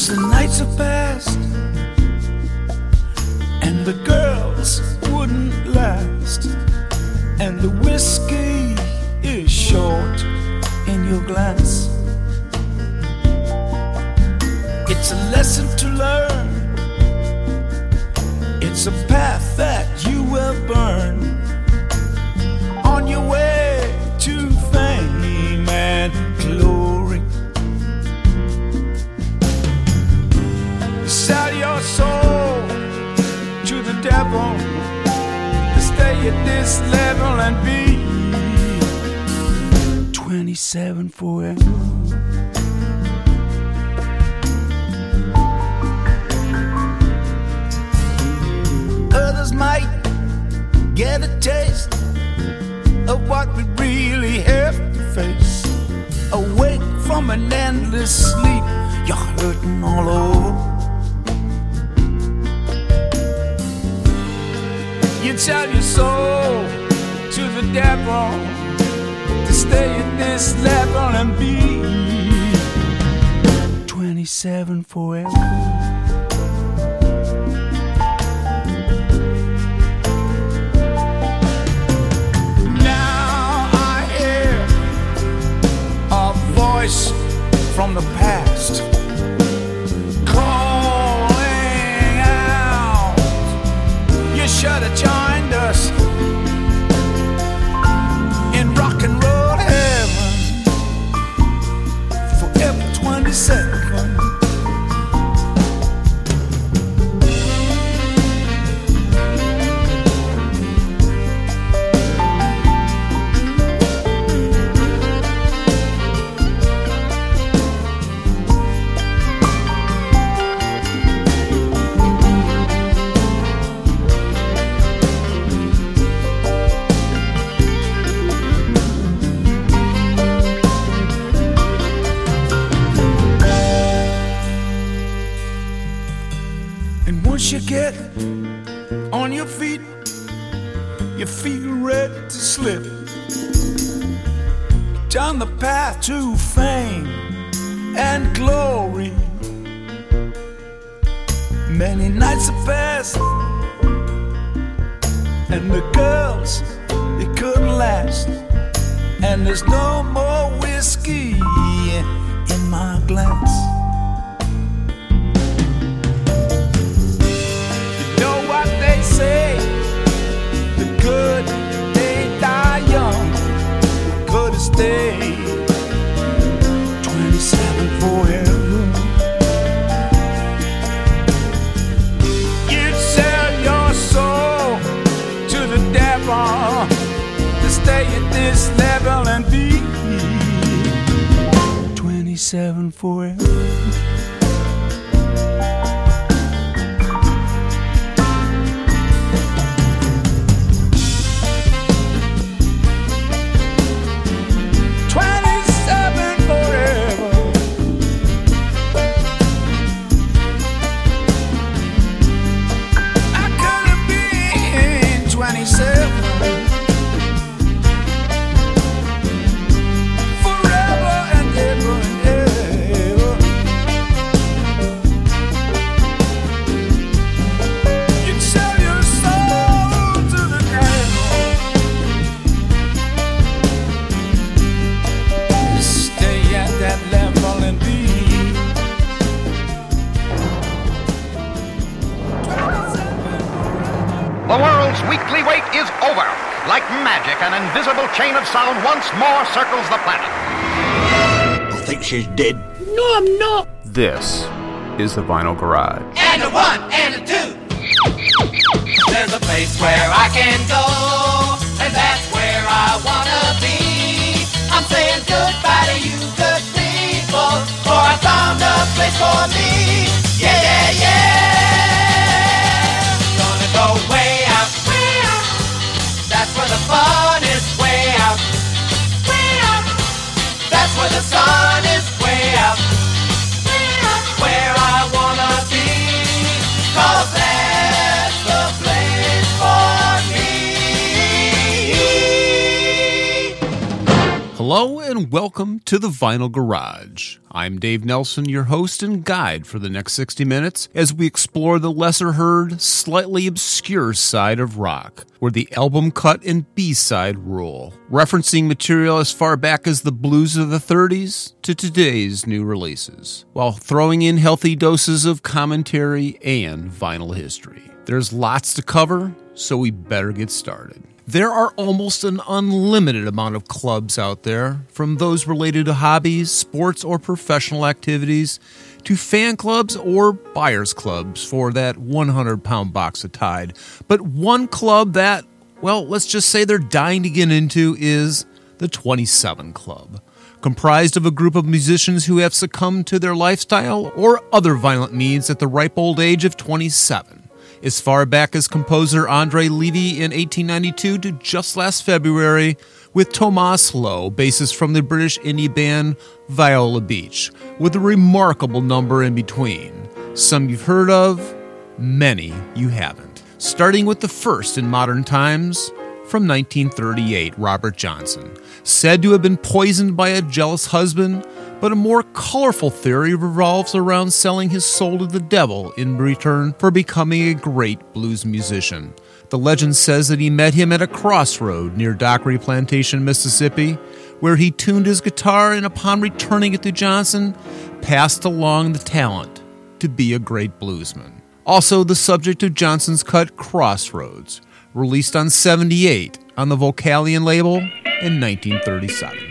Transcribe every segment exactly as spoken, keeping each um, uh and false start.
the nights are past and the girls wouldn't last, and the whiskey is short in your glass. It's a lesson to learn, it's a path that you will burn on your way to fame and glory. Sell your soul to the devil to stay at this level and be twenty-seven forever. Others might get a taste of what we really have to face. Awake from an endless sleep, you're hurting all over. You sell your soul to the devil to stay at this level and be twenty-seven forever. From the past calling out, you should have joined us in rock and roll heaven. Forever twenty-seven. You get on your feet, you feel ready to slip down the path to fame and glory. Many nights have passed and the girls, they couldn't last, and there's no more whiskey in my glass. Say the good, they die young, the good is stay twenty-seven forever. You'd sell your soul to the devil to stay at this level and be twenty-seven forever. The world's weekly wait is over. Like magic, an invisible chain of sound once more circles the planet. I think she's dead. No, I'm not. This is the Vinyl Garage. And a one and a two. There's a place where I can go, and that's where I wanna be. I'm saying goodbye to you good people, for I found a place for me. Yeah, yeah, yeah. Gonna go way out, way out. That's where the fun is, way out, way out. That's where the sun is, way out, way out. Where I wanna be, 'cause that's the place for me. Hello and welcome to the Vinyl Garage. I'm Dave Nelson, your host and guide for the next sixty minutes as we explore the lesser-heard, slightly obscure side of rock, where the album cut and B-side rule, referencing material as far back as the blues of the thirties to today's new releases, while throwing in healthy doses of commentary and vinyl history. There's lots to cover, so we better get started. There are almost an unlimited amount of clubs out there, from those related to hobbies, sports, or professional activities, to fan clubs or buyers clubs for that one hundred pound box of Tide. But one club that, well, let's just say they're dying to get into is the twenty-seven Club, comprised of a group of musicians who have succumbed to their lifestyle or other violent needs at the ripe old age of twenty-seven. As far back as composer Andre Levy in eighteen ninety-two to just last February with Tomas Lowe, bassist from the British indie band Viola Beach, with a remarkable number in between. Some you've heard of, many you haven't. Starting with the first in modern times, from nineteen thirty-eight, Robert Johnson, said to have been poisoned by a jealous husband, but a more colorful theory revolves around selling his soul to the devil in return for becoming a great blues musician. The legend says that he met him at a crossroad near Dockery Plantation, Mississippi, where he tuned his guitar and upon returning it to Johnson, passed along the talent to be a great bluesman. Also the subject of Johnson's cut Crossroads, released on seventy-eight on the Vocalion label in nineteen thirty-seven.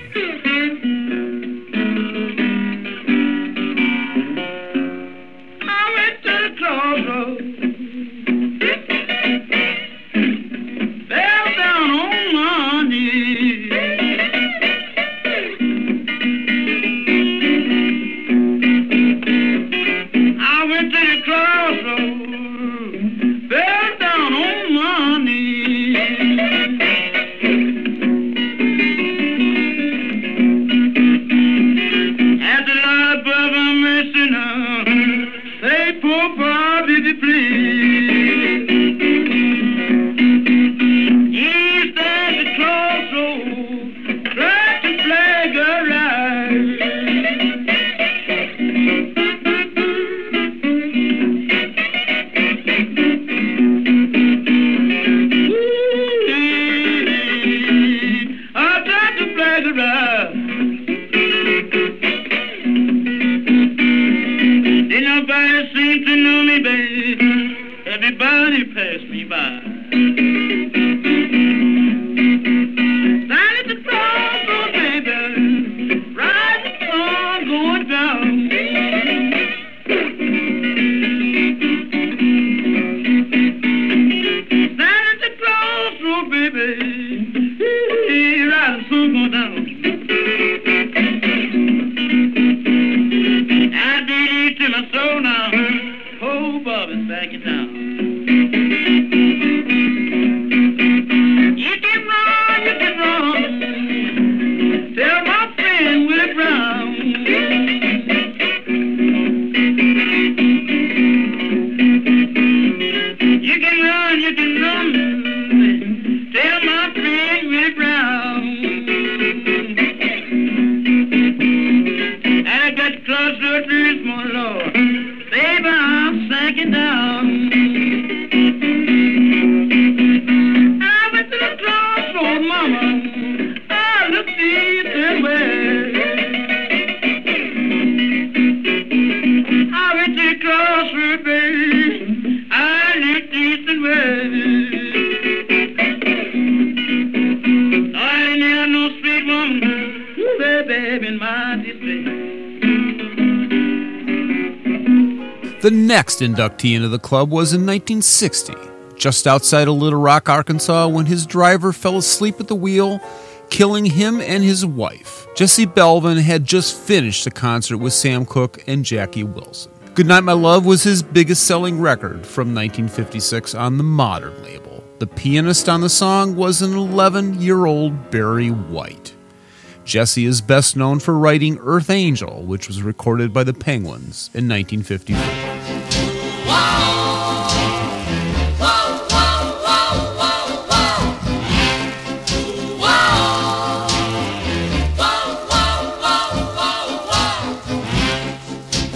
The next inductee into the club was in nineteen sixty, just outside of Little Rock, Arkansas, when his driver fell asleep at the wheel, killing him and his wife. Jesse Belvin had just finished a concert with Sam Cooke and Jackie Wilson. Goodnight My Love was his biggest selling record from nineteen fifty-six on the Modern label. The pianist on the song was an eleven-year-old Barry White. Jesse is best known for writing Earth Angel, which was recorded by the Penguins in nineteen fifty-four. Whoa!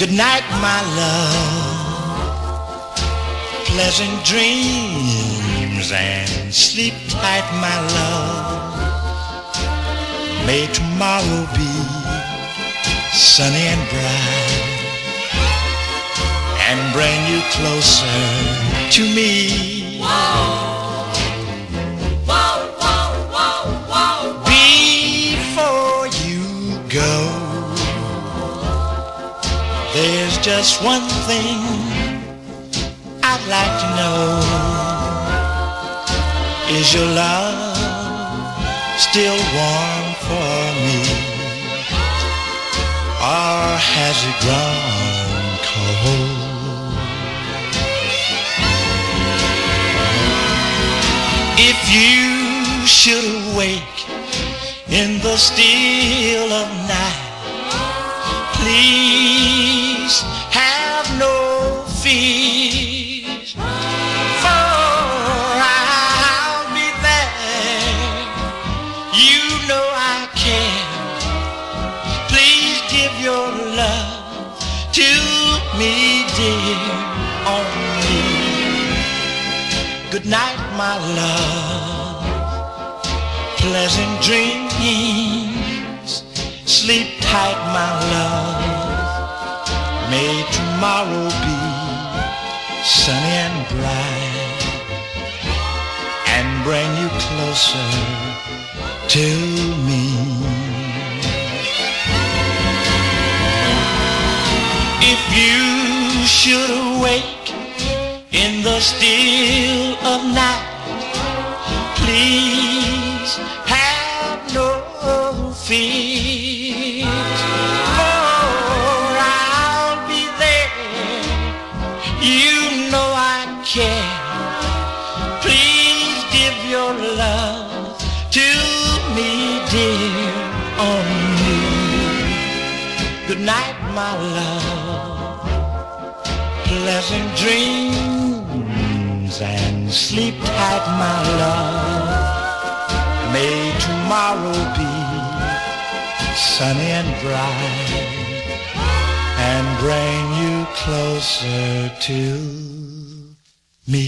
Good night, my love. Pleasant dreams and sleep tight, my love. May tomorrow be sunny and bright and bring you closer to me. Whoa. Whoa, whoa, whoa, whoa, whoa. Before you go, there's just one thing I'd like to know. Is your love still warm for me, or has it grown cold? If you should awake in the still of night, please have no fear, for I'll be there. You know I care. Please give your love to me, dear, only. Good night, my love. Pleasant dreams. Sleep tight, my love. May tomorrow be sunny and bright and bring you closer to me. If you should awake in the still of night, please have no fear, for I'll be there. You know I care. Please give your love to me, dear, only. Good night, my love. Pleasant dreams and sleep tight, my love. May tomorrow be sunny and bright and bring you closer to me.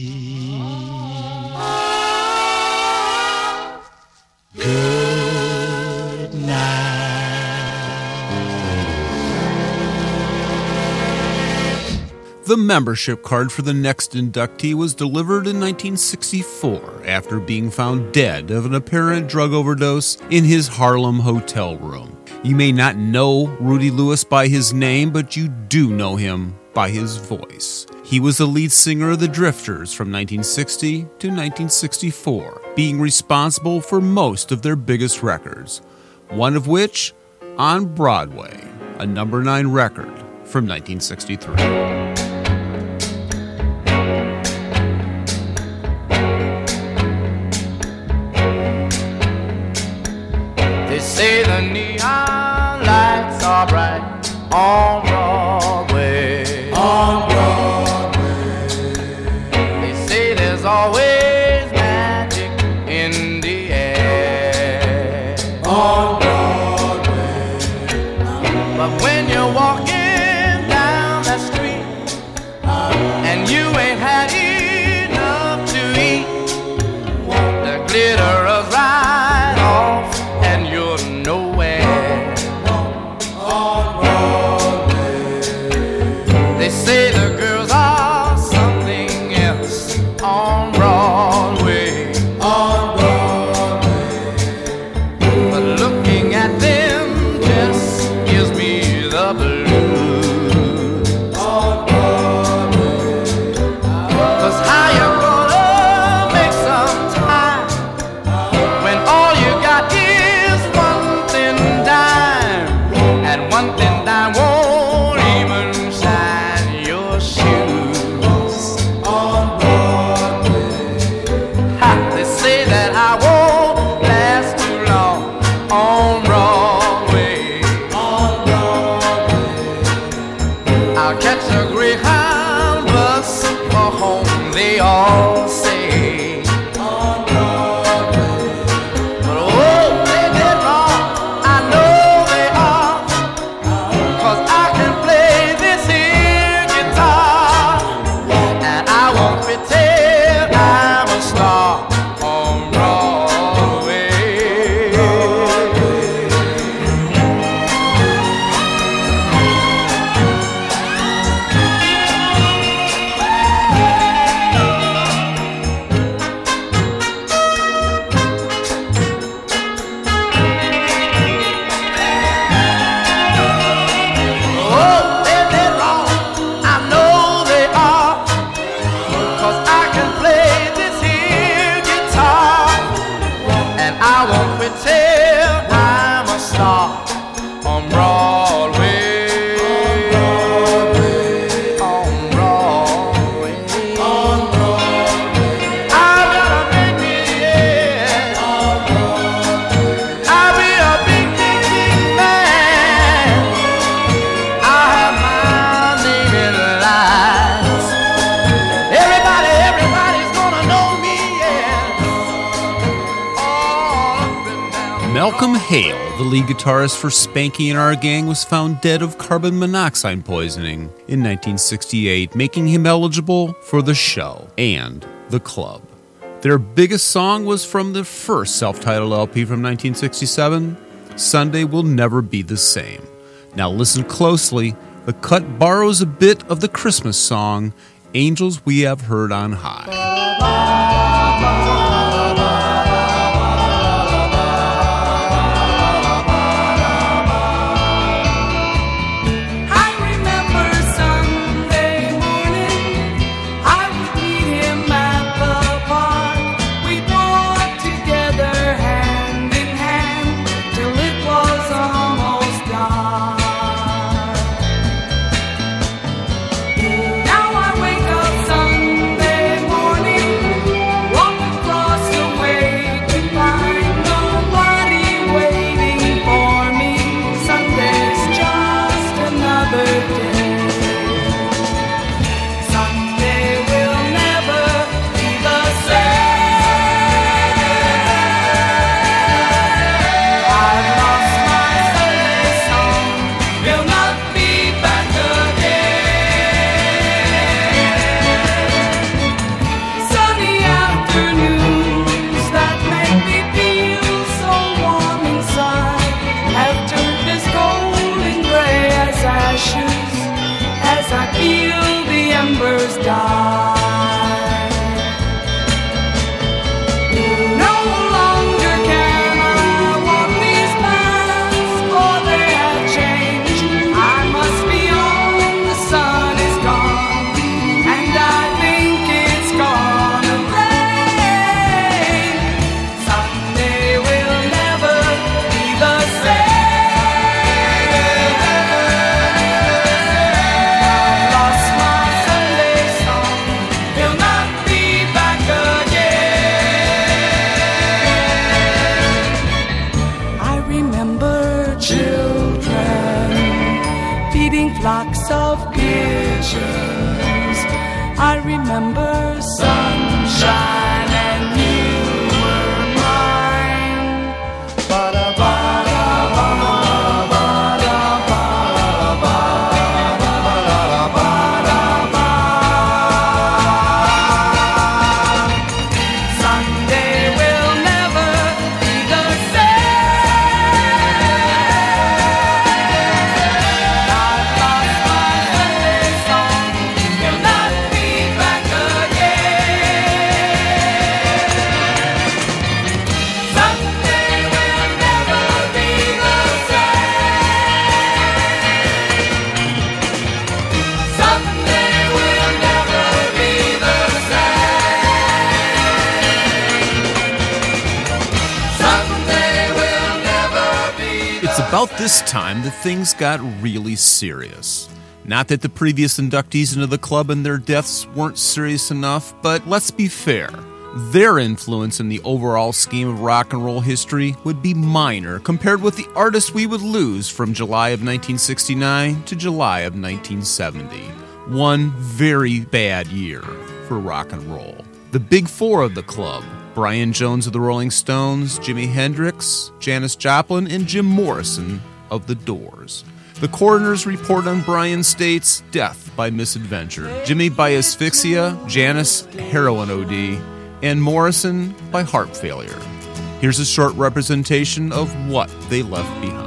Good night. The membership card for the next inductee was delivered in nineteen sixty-four after being found dead of an apparent drug overdose in his Harlem hotel room. You may not know Rudy Lewis by his name, but you do know him by his voice. He was the lead singer of the Drifters from nineteen sixty to nineteen sixty-four, being responsible for most of their biggest records, one of which, On Broadway, a number nine record from nineteen sixty-three. They say the neon lights are bright on Broadway. On Broadway. They say there's always magic in the air. On Broadway. But when you're walking down that street and you ain't had enough to eat, the glitter is right off and you're nowhere. On Broadway. They say the girls are something else on Broadway. On Broadway. But looking at them just gives me the blues. On Broadway. 'Cause how you gonna make some time when all you got is one thin dime, and one thin dime won't even shine your shoes. On Broadway. Ha, they say that I won't last too long on Broadway. On Broadway. I'll catch a Greyhound bus for home, they all say. On Broadway. But oh, they did wrong, I know they are, 'cause I can play Malcolm Hale, the lead guitarist for Spanky and Our Gang, was found dead of carbon monoxide poisoning in nineteen sixty-eight, making him eligible for the show and the club. Their biggest song was from the first self-titled L P from nineteen sixty-seven, Sunday Will Never Be the Same. Now listen closely. The cut borrows a bit of the Christmas song, Angels We Have Heard on High. Flocks of pigeons. I remember sunshine and you were mine. Sunday will never be the same. I've lost my Sunday song, will not be back again. Sunday will never be the same. Sunday will never be the same. Sunday will never be the It's about this time that things got really serious. Not that the previous inductees into the club and their deaths weren't serious enough, but let's be fair. Their influence in the overall scheme of rock and roll history would be minor compared with the artists we would lose from July of nineteen sixty-nine to July of nineteen seventy. One very bad year for rock and roll. The big four of the club, Brian Jones of the Rolling Stones, Jimi Hendrix, Janis Joplin, and Jim Morrison of The Doors. The coroner's report on Brian states death by misadventure, Jimmy by asphyxia, Janis heroin O D, and Morrison by heart failure. Here's a short representation of what they left behind.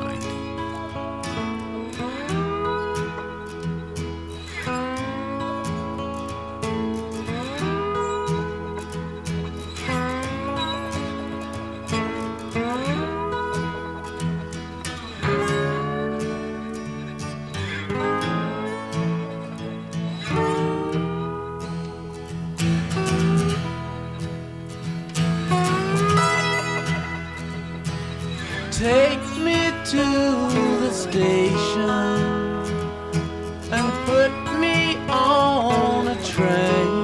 Take me to the station and put me on a train.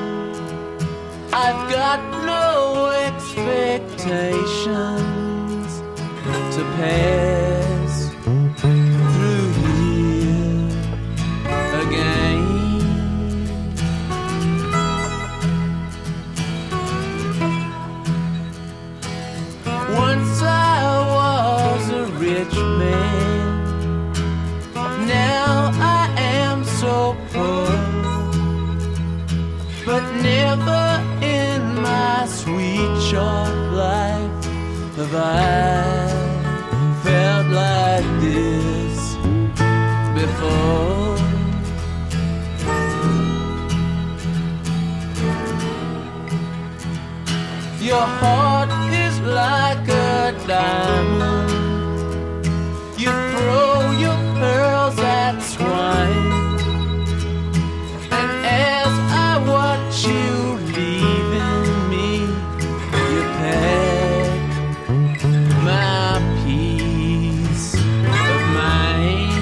I've got no expectations to pass through here again. Once I was have I felt like this before? Your heart is like a diamond. You throw your pearls at swine. And as I watch you leaving me, you pack my peace of mind.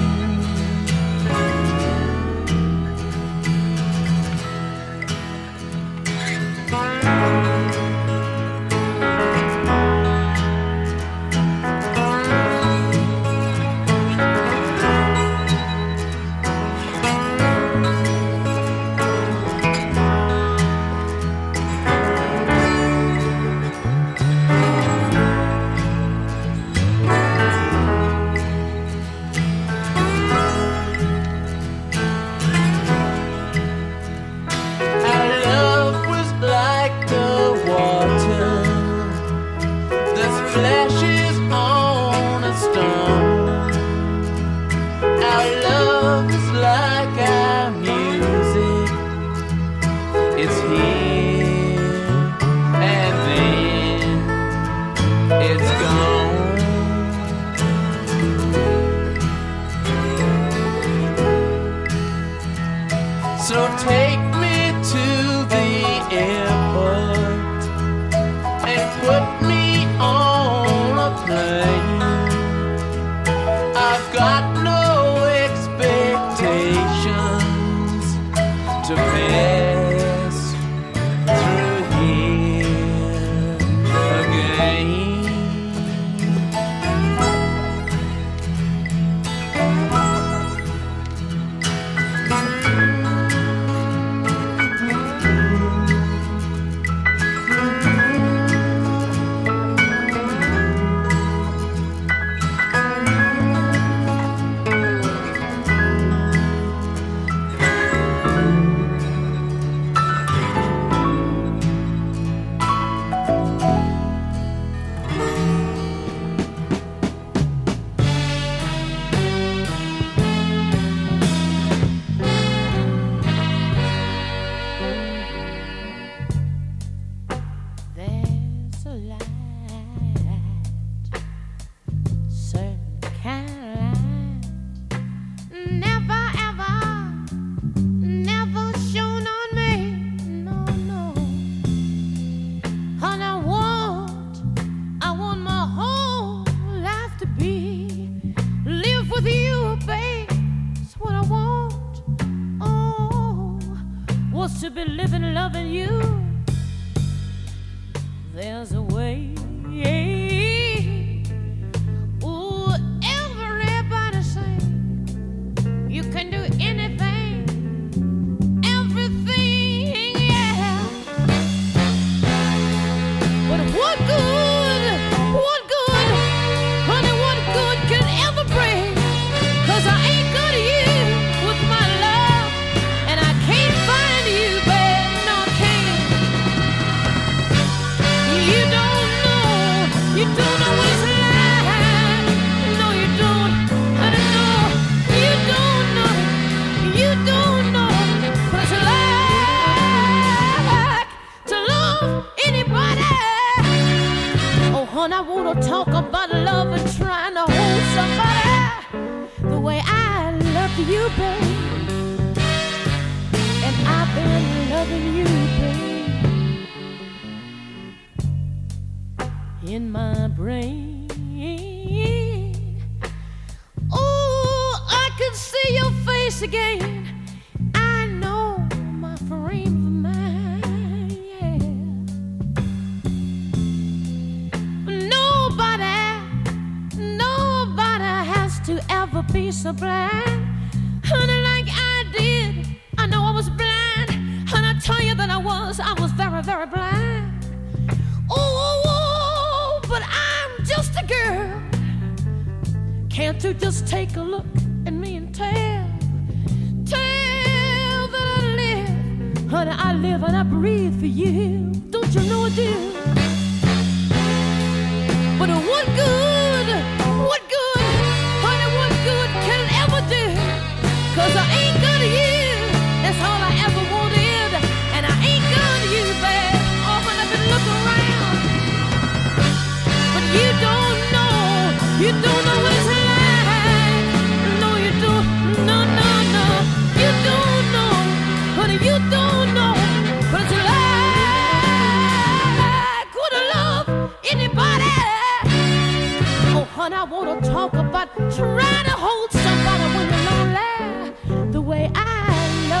But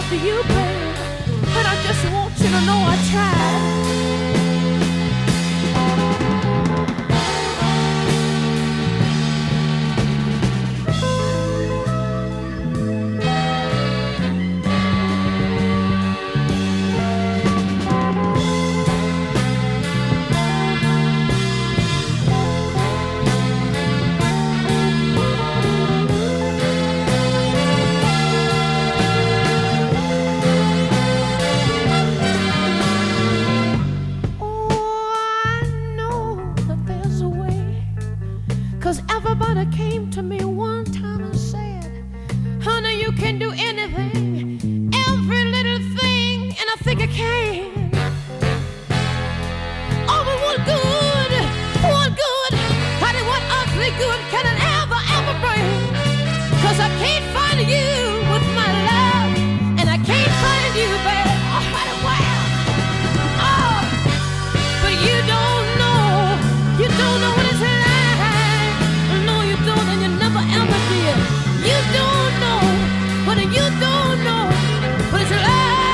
after you, babe. And I just want you to know I tried. Everybody came to me one time and said, honey, you can do anything, every little thing, and I think I can. Oh, but what good, what good, honey, what ugly good can it ever, ever bring? Cause I can't find you with my love, and I can't find you, babe. Oh, honey, wow. Oh, but you don't know, you don't know what it's like. You don't know, but you don't know what it's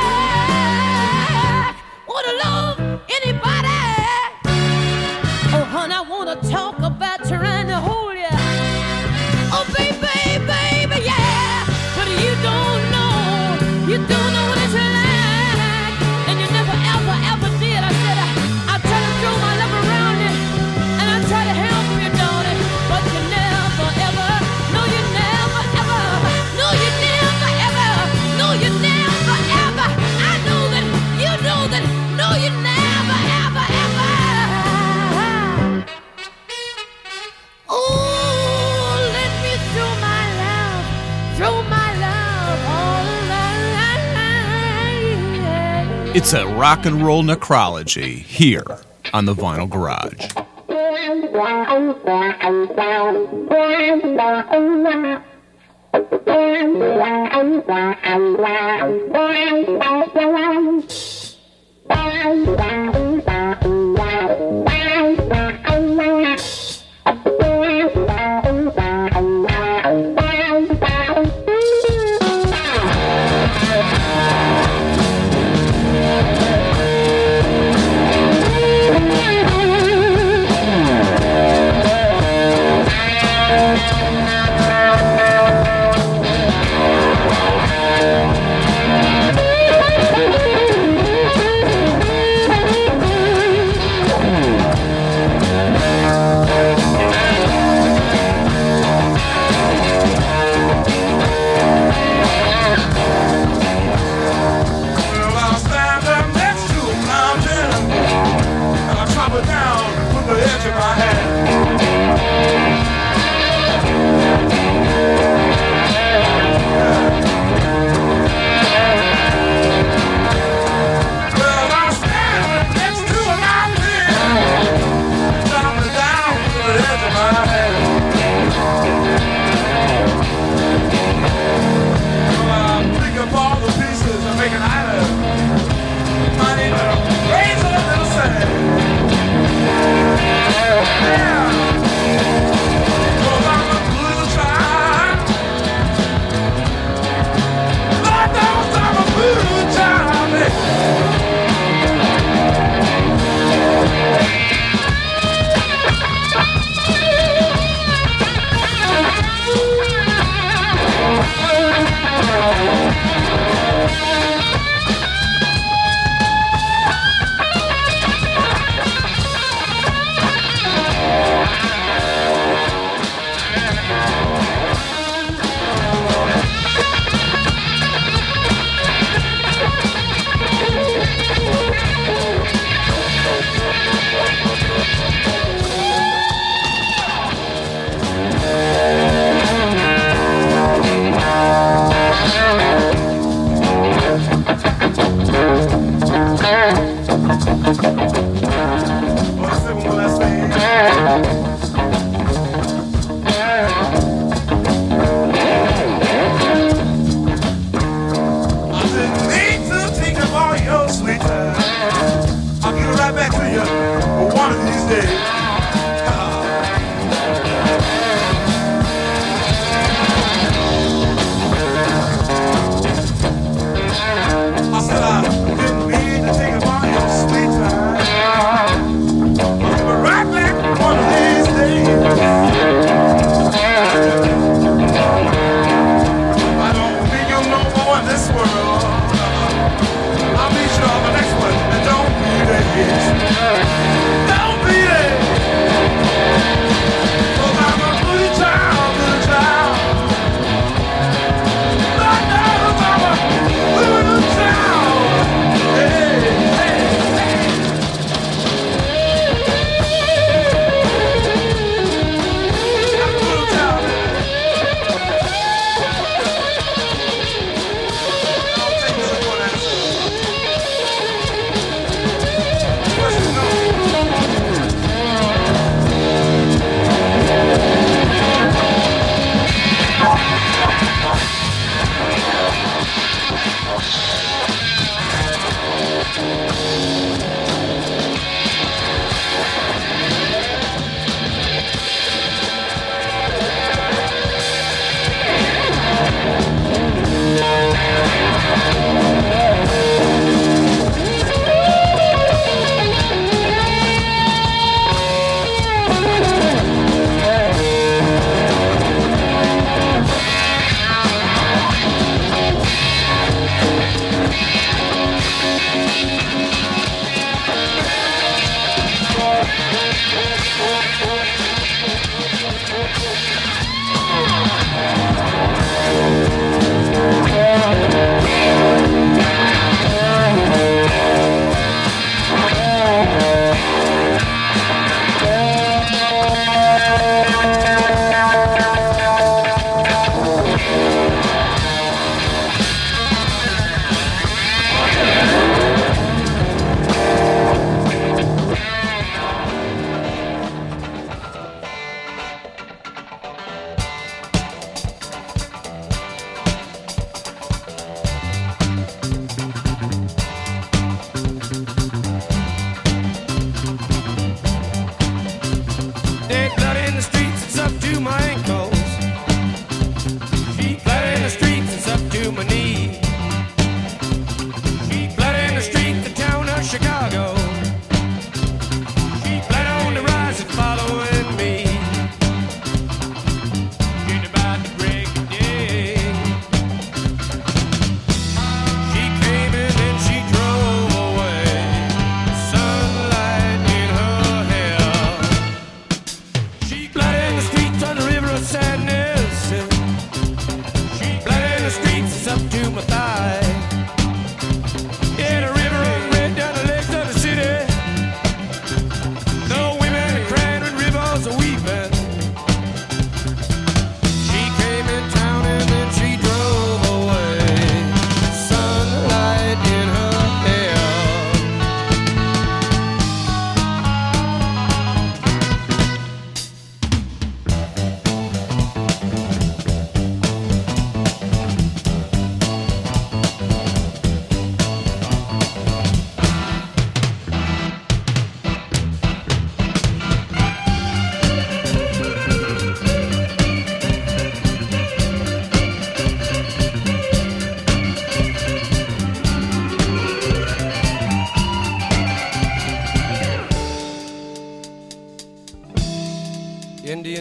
like. Wanna love anybody? Oh, honey, I wanna talk about trying to hold you. Oh, baby, baby, yeah. But you don't know, you don't know what it's like, and you never, ever, ever did. I said I, I try to throw my love around you, and I try to help you, darling, but you never, ever. No, you never, ever. No, you never, ever. No, you never, ever. I know that. You know that. No, you never, ever, ever. Oh, let me throw my love, throw my love all around. It's a rock and roll necrology here on the Vinyl Garage. Thank you.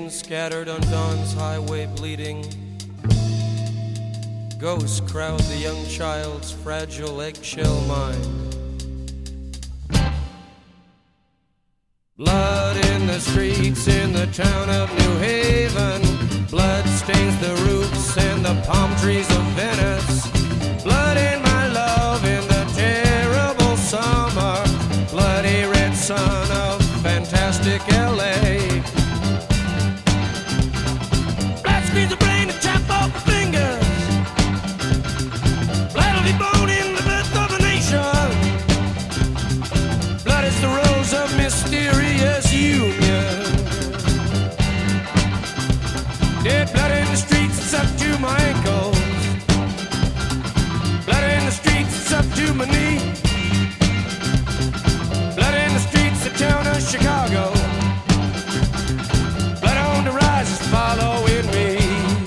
Indians scattered on dawn's highway bleeding. Ghosts crowd the young child's fragile eggshell mind. Blood in the streets in the town of New Haven. Blood stains the roofs and the palm trees of Venice. Blood in my love in the terrible summer. Bloody red sun of fantastic L A. Blood squeeze the brain and chop off the fingers. Bloody bone in the birth of a nation. Blood is the rose of mysterious union. Dead blood in the streets, it's up to my ankles. Blood in the streets, it's up to my knee. Blood in the streets, the town of Chicago. Blood on the rise is following me.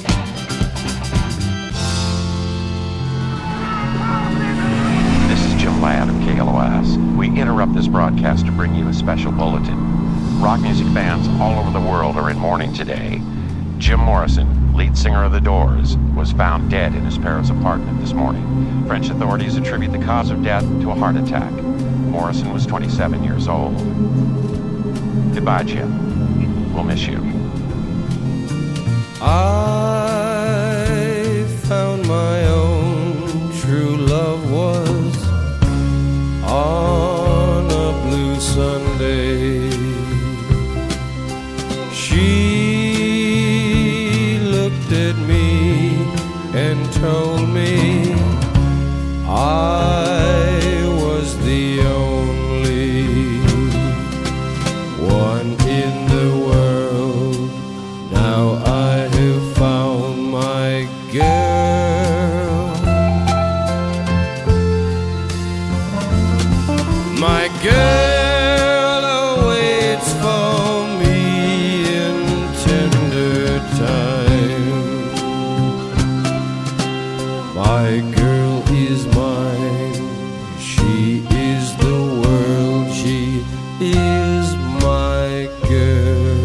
This is Jim Ladd of K L O S. We interrupt this broadcast to bring you a special bulletin. Rock music fans all over the world are in mourning today. Jim Morrison, lead singer of The Doors, was found dead in his Paris apartment this morning. French authorities attribute the cause of death to a heart attack. Morrison was twenty-seven years old. Goodbye, Jim. We'll miss you. I found my own true love was on a blue Sunday. She looked at me and told me I was the only one in the world. Now I have found my girl. My girl awaits for me in tender time. My girl is mine. She is the world. She is my girl.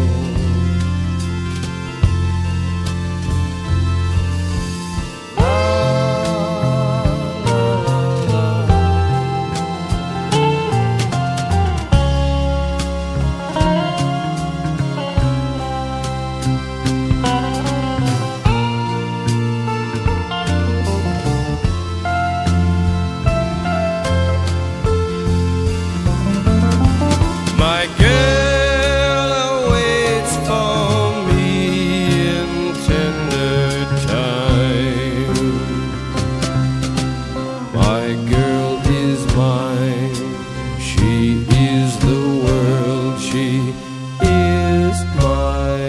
My girl awaits for me in tender time. My girl is mine. She is the world. She is my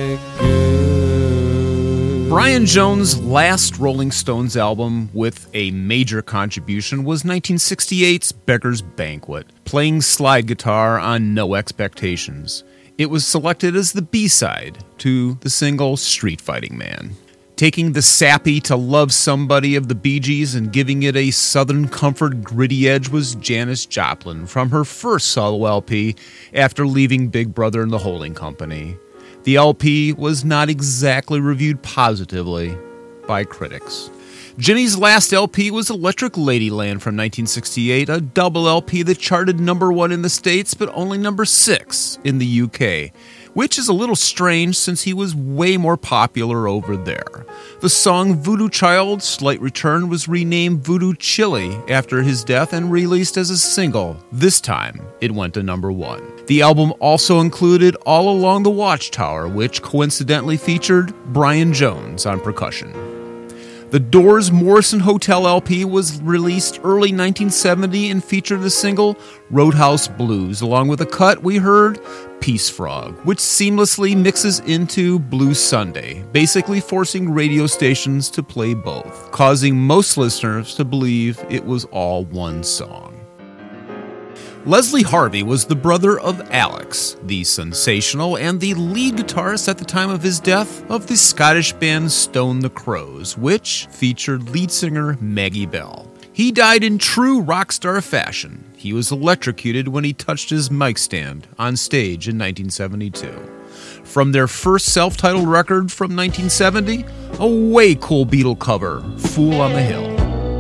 girl. Brian Jones' last Rolling Stones album with a major contribution was nineteen sixty-eight's Beggar's Banquet, playing slide guitar on No Expectations. It was selected as the B-side to the single Street Fighting Man. Taking the sappy to love somebody of the Bee Gees and giving it a Southern comfort gritty edge was Janis Joplin from her first solo L P after leaving Big Brother and the Holding Company. The L P was not exactly reviewed positively by critics. Jimmy's last L P was Electric Ladyland from nineteen sixty-eight, a double L P that charted number one in the States but only number six in the U K, which is a little strange since he was way more popular over there. The song Voodoo Child's Slight Return was renamed Voodoo Chili after his death and released as a single. This time, it went to number one. The album also included All Along the Watchtower, which coincidentally featured Brian Jones on percussion. The Doors' Morrison Hotel L P was released early nineteen seventy and featured the single Roadhouse Blues, along with a cut we heard, Peace Frog, which seamlessly mixes into Blue Sunday, basically forcing radio stations to play both, causing most listeners to believe it was all one song. Leslie Harvey was the brother of Alex, the sensational and the lead guitarist at the time of his death of the Scottish band Stone the Crows, which featured lead singer Maggie Bell. He died in true rock star fashion. He was electrocuted when he touched his mic stand on stage in nineteen seventy-two. From their first self-titled record from nineteen seventy, a way cool Beatle cover, Fool on the Hill.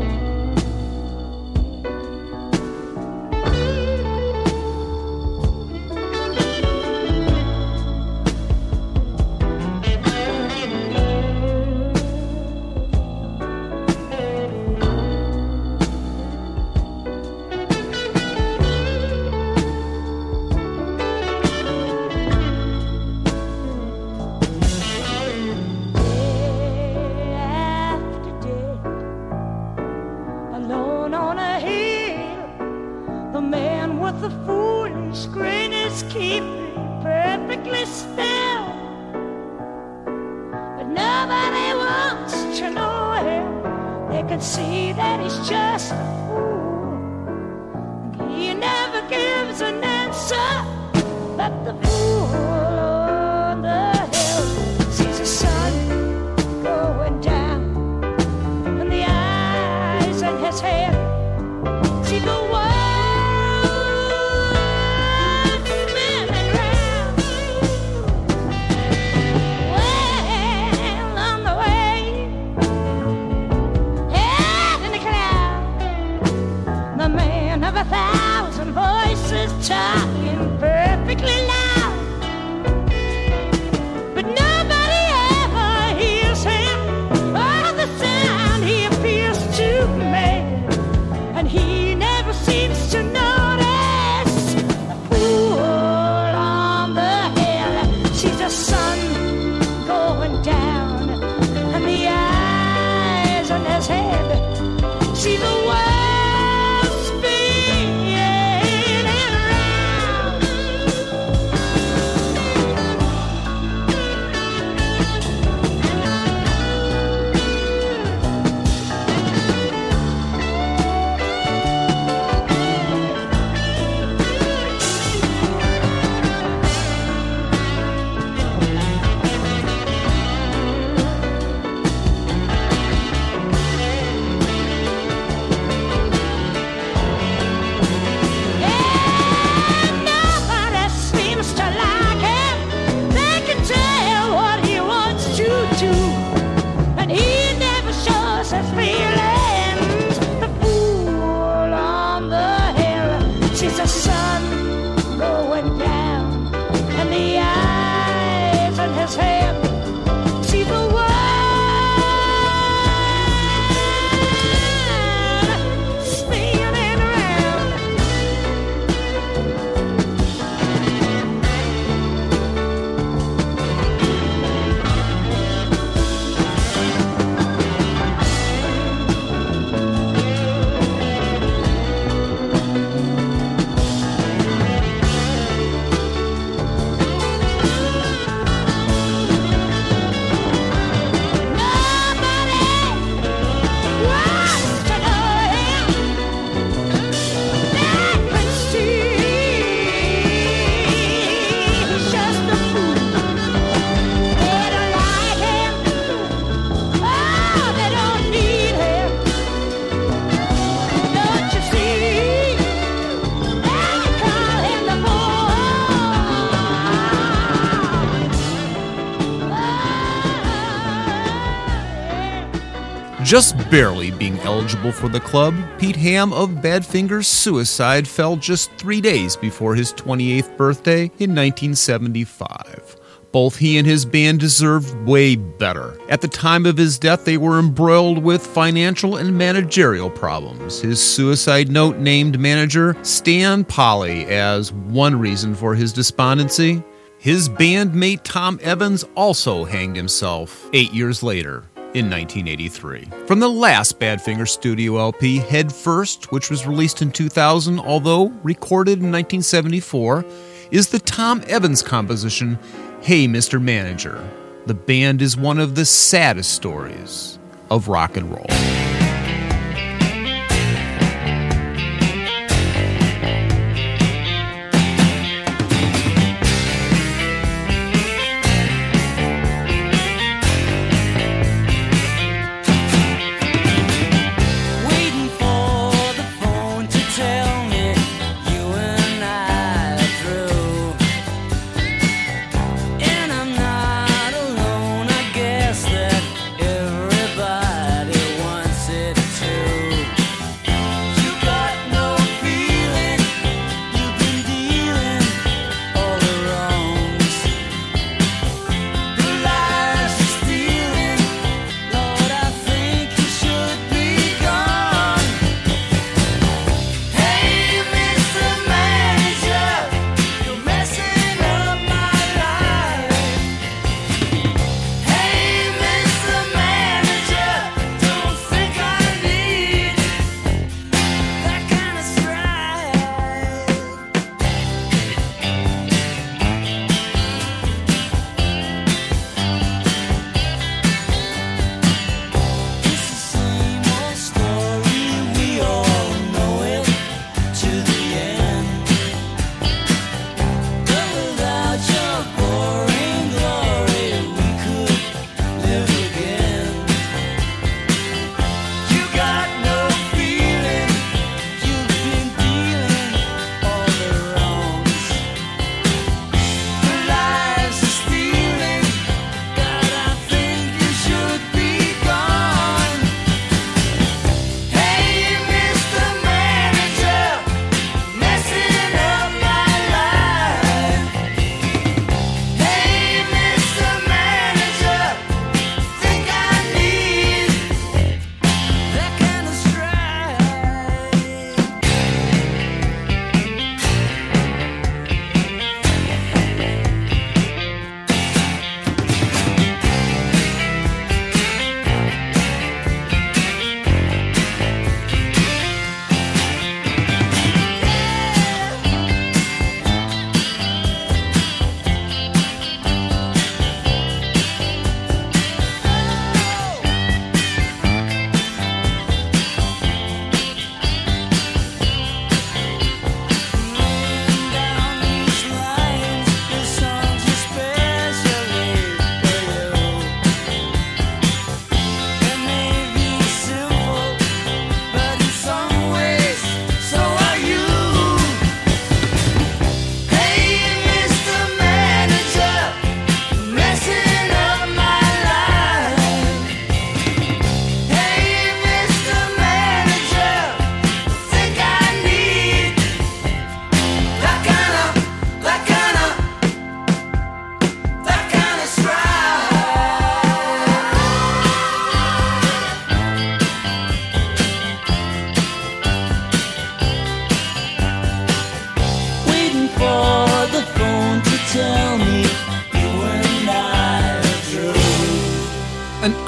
Just barely being eligible for the club, Pete Ham of Badfinger's suicide fell just three days before his twenty-eighth birthday in nineteen seventy-five. Both he and his band deserved way better. At the time of his death, they were embroiled with financial and managerial problems. His suicide note named manager Stan Polly as one reason for his despondency. His bandmate Tom Evans also hanged himself eight years later in nineteen eighty-three. From the last Badfinger studio L P, Head First, which was released in two thousand, although recorded in nineteen seventy-four, is the Tom Evans composition, Hey Mister Manager. The band is one of the saddest stories of rock and roll. In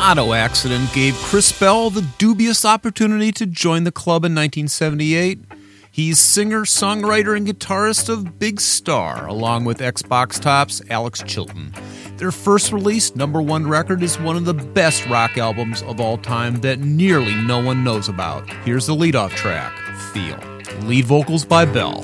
auto accident gave Chris Bell the dubious opportunity to join the club in nineteen seventy-eight. He's singer, songwriter, and guitarist of Big Star, along with Xbox Top's Alex Chilton. Their first released number one record is one of the best rock albums of all time that nearly no one knows about. Here's the leadoff track, Feel. Lead vocals by Bell.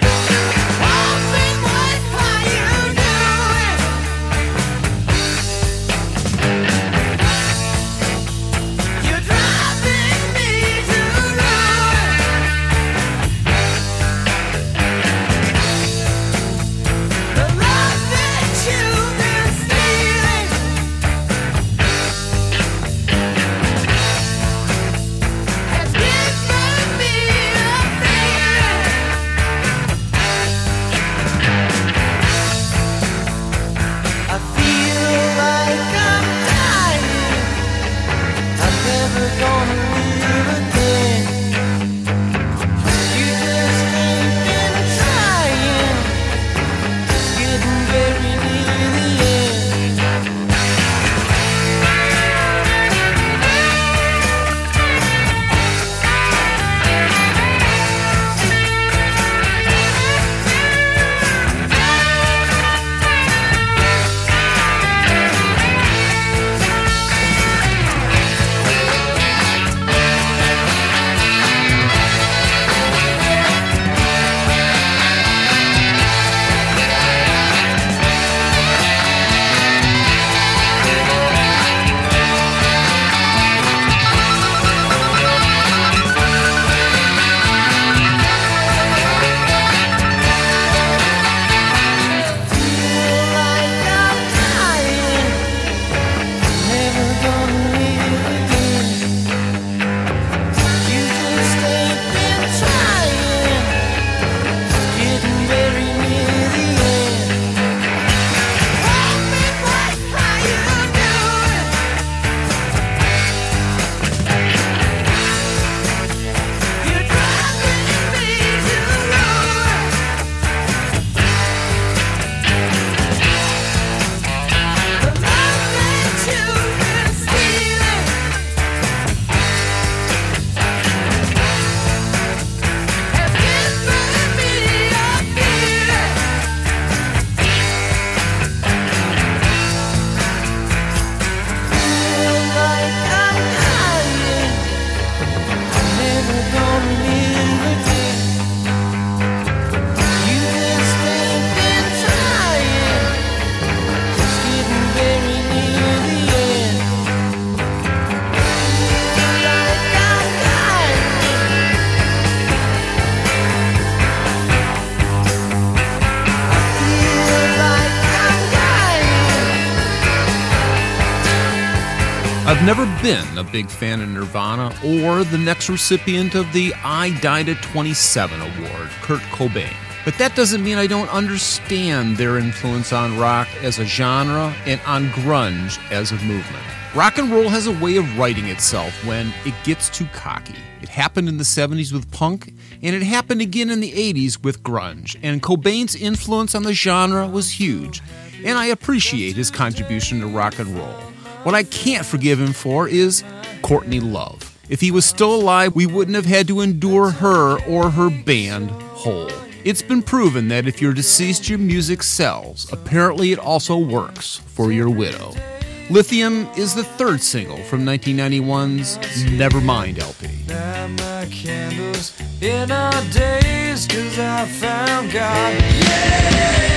I've never been a big fan of Nirvana or the next recipient of the I Died at twenty-seven award, Kurt Cobain. But that doesn't mean I don't understand their influence on rock as a genre and on grunge as a movement. Rock and roll has a way of writing itself when it gets too cocky. It happened in the seventies with punk, and it happened again in the eighties with grunge, and Cobain's influence on the genre was huge, and I appreciate his contribution to rock and roll. What I can't forgive him for is Courtney Love. If he was still alive, we wouldn't have had to endure her or her band Hole. It's been proven that if you're deceased, your music sells. Apparently, it also works for your widow. Lithium is the third single from nineteen ninety-one's Nevermind L P. Light my candles in our days, 'cause I found God. Yeah!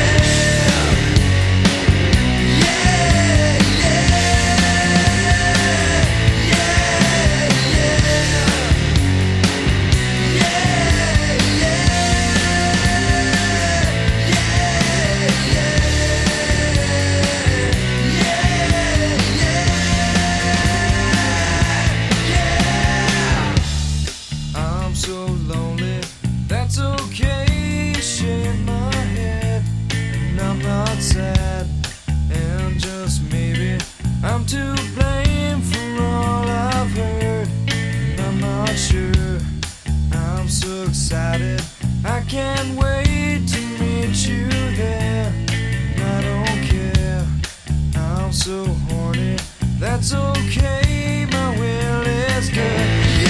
Sad, and just maybe I'm to blame for all I've heard. I'm not sure. I'm so excited, I can't wait to meet you there. I don't care, I'm so horny, that's okay. okay, my will is good.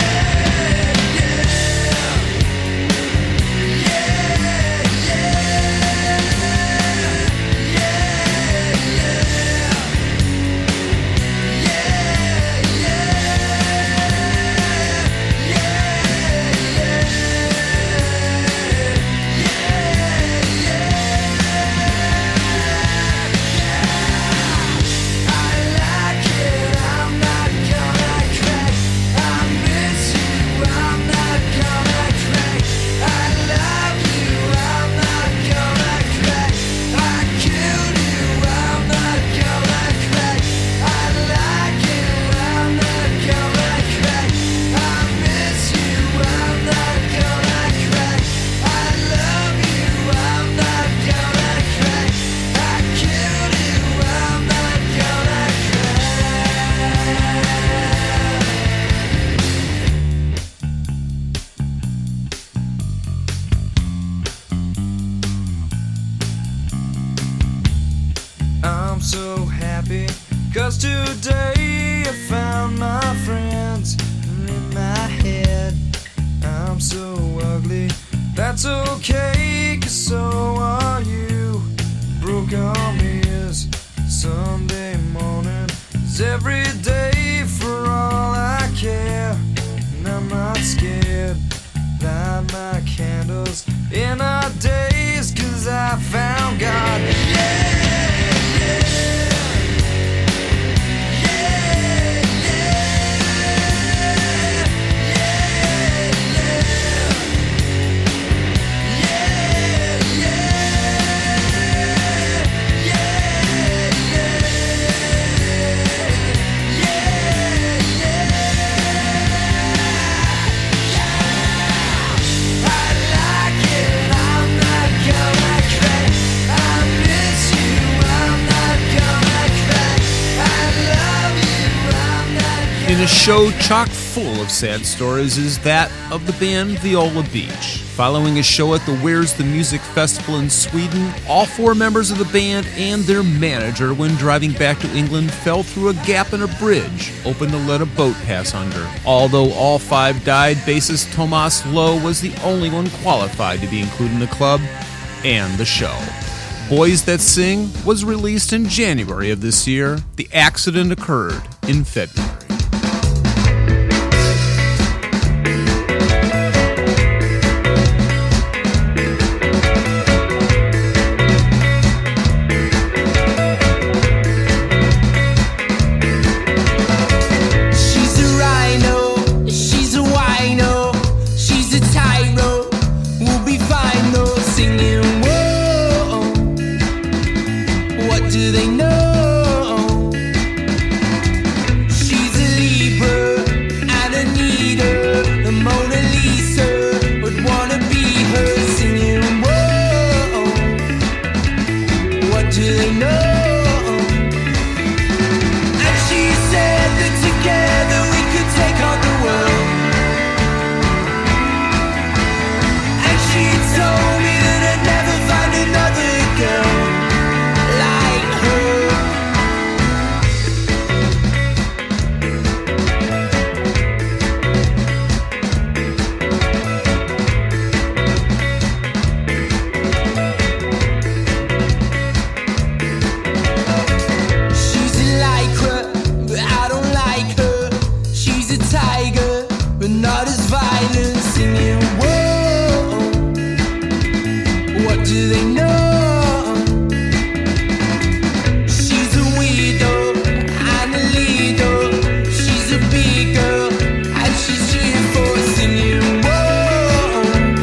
I'm so happy, cause today I found my friends in my head. I'm so ugly, that's okay, cause so are you. Broke arm is Sunday morning, is every day for all I care. And I'm not scared, light my candles in our days, cause I found God. Yeah! In a show chock full of sad stories is that of the band Viola Beach. Following a show at the Where's the Music Festival in Sweden, all four members of the band and their manager, when driving back to England, fell through a gap in a bridge, open to let a boat pass under. Although all five died, bassist Tomas Lowe was the only one qualified to be included in the club and the show. Boys That Sing was released in January of this year. The accident occurred in February. Do they know? She's a Libra and a Anita, the Mona Lisa would wanna be her, singing whoa. What do they know? And she said that together we could take on the world. And she told me that I'd never find another girl like her. She's a lycra, but I don't like her. She's a tiger, but not as violent, singing whoa. What do they know? She's a weirdo and a leader. She's a big girl and she's cheering for singing whoa.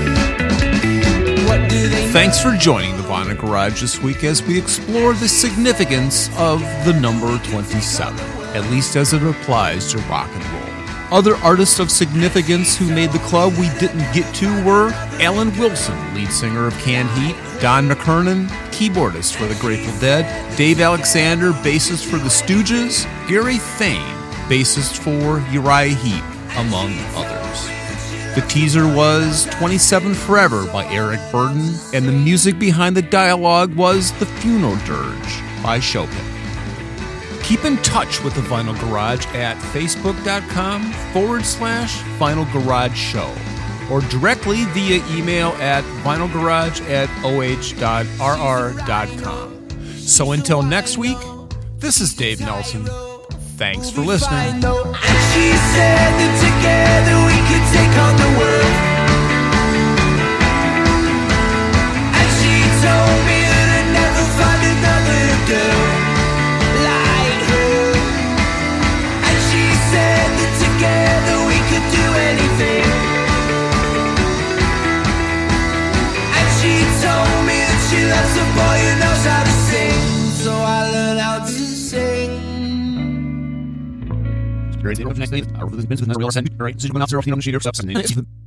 What do they know? Thanks for joining the Vinyl Garage this week as we explore the significance of the number twenty-seven, at least as it applies to rock and roll. Other artists of significance who made the club we didn't get to were Alan Wilson, lead singer of Canned Heat, Don McKernan, keyboardist for the Grateful Dead, Dave Alexander, bassist for the Stooges, Gary Thayne, bassist for Uriah Heep, among others. The teaser was twenty-seven Forever by Eric Burdon, and the music behind the dialogue was The Funeral Dirge by Chopin. Keep in touch with the Vinyl Garage at facebook.com forward slash Vinyl Garage Show or directly via email at vinylgarage at oh.rr.com. So until next week, this is Dave Nelson. Thanks for listening. And she said that together we could take on the world. And she told me that I'd never find another girl like her. And she said that together we could do anything. And she told me that she loves a boy who knows how to sing. So I learned how to sing. Great.